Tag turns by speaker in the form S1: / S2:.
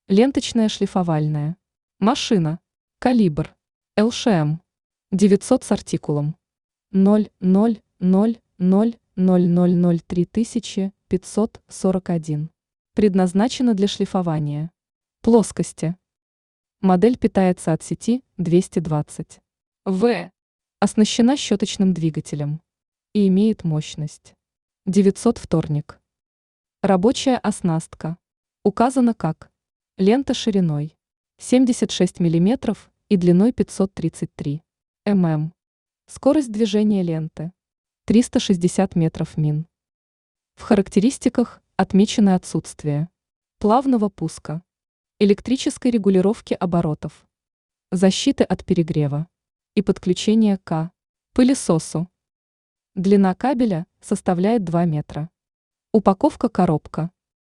S1: Ленточная шлифовальная. Машина. Калибр. ЛШМ. 900 с артикулом. 0,000,000,3541. Предназначена для шлифования. Плоскости. Модель питается от сети 220 В. Оснащена щеточным двигателем и имеет мощность 900 вторник. Рабочая оснастка. Указана как лента шириной 76 мм и длиной 533 мм. Скорость движения ленты 360 метров мин. В характеристиках отмечено отсутствие плавного пуска, электрической регулировки оборотов, защиты от перегрева и подключения к пылесосу. Длина кабеля составляет 2 метра. Упаковка коробка.